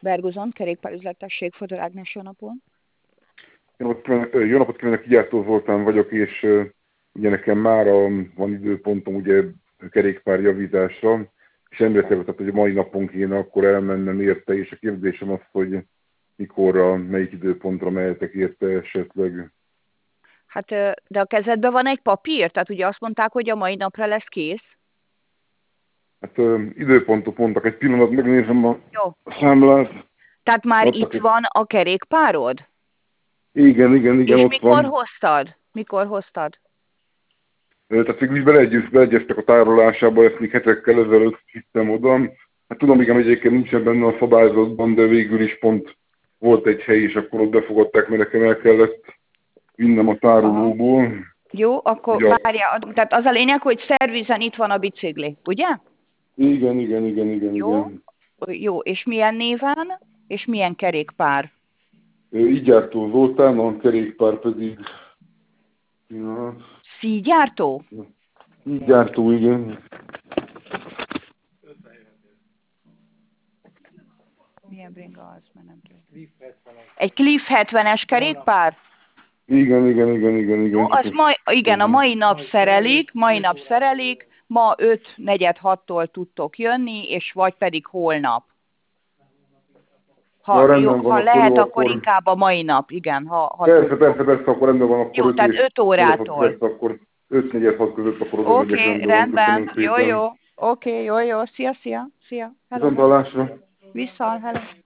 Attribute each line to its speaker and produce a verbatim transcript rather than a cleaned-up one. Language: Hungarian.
Speaker 1: Bergozon, kerékpárüzlettesség, Fodor Ágnes, jó napon.
Speaker 2: Jó napot kívánok, jó napot kívánok, Kigyártó Zoltán vagyok, és uh, ugye nekem már van időpontom ugye kerékpárjavításra, és emlékeztetett, hogy a mai napon kéne akkor elmennem érte, és a kérdésem az, hogy mikorra, melyik időpontra mehetek érte esetleg.
Speaker 1: Hát, de a kezedben van egy papír? Tehát ugye azt mondták, hogy a mai napra lesz kész?
Speaker 2: Hát uh, időpontot mondtak, egy pillanat, megnézem a
Speaker 1: Jó.
Speaker 2: számlát.
Speaker 1: Tehát már
Speaker 2: Adtak
Speaker 1: itt
Speaker 2: egy...
Speaker 1: van a kerékpárod?
Speaker 2: Igen, igen, igen,
Speaker 1: És
Speaker 2: ott
Speaker 1: mikor
Speaker 2: van.
Speaker 1: hoztad? Mikor hoztad?
Speaker 2: Tehát végül is beleegyez, beleegyeztek a tárolásába, ezt még hetekkel ezelőtt hittem oda. Hát tudom, igen, egyébként nincsen benne a szabályzatban, de végül is pont volt egy hely, és akkor ott befogadták, mert nekem el kellett vinnem a tárolóból.
Speaker 1: Aha. Jó, akkor
Speaker 2: Ugye,
Speaker 1: várjál. Tehát az a lényeg, hogy szervizen itt van a bicikli, ugye?
Speaker 2: igen, igen, igen, igen,
Speaker 1: Jó,
Speaker 2: igen.
Speaker 1: jó. És milyen néven? És milyen kerékpár?
Speaker 2: Igyártó Zoltán, a kerékpár pedig... Ja,
Speaker 1: Szígyártó?
Speaker 2: Igyártó, igen.
Speaker 1: Milyen bringa az? Mert nem tudom. Egy Cliff hetvenes kerékpár?
Speaker 2: Igen, igen, igen, igen,
Speaker 1: Jó,
Speaker 2: igen.
Speaker 1: az mai, igen, a mai nap szerelik, mai nap szerelik, ma öt negyed hattól tudtok jönni, és vagy pedig holnap. Ha,
Speaker 2: Ja,
Speaker 1: jó,
Speaker 2: rendben van,
Speaker 1: ha
Speaker 2: akkor
Speaker 1: lehet,
Speaker 2: jó,
Speaker 1: akkor
Speaker 2: akkor...
Speaker 1: inkább a mai nap, igen. Ha, ha
Speaker 2: Persze,
Speaker 1: tudtok.
Speaker 2: persze, persze, akkor rendben van, akkor
Speaker 1: Jó,
Speaker 2: öt
Speaker 1: tehát
Speaker 2: és
Speaker 1: öt
Speaker 2: negyed hat
Speaker 1: órától.
Speaker 2: perc, akkor öt negyed hat között akkor oda megyek,
Speaker 1: Oké, okay,
Speaker 2: rendben van,
Speaker 1: rendben,
Speaker 2: köszönöm
Speaker 1: jó,
Speaker 2: szépen.
Speaker 1: jó, oké, okay, jó, jó, szia, szia, szia, hello,
Speaker 2: Viszontlátásra!
Speaker 1: vissza, hello.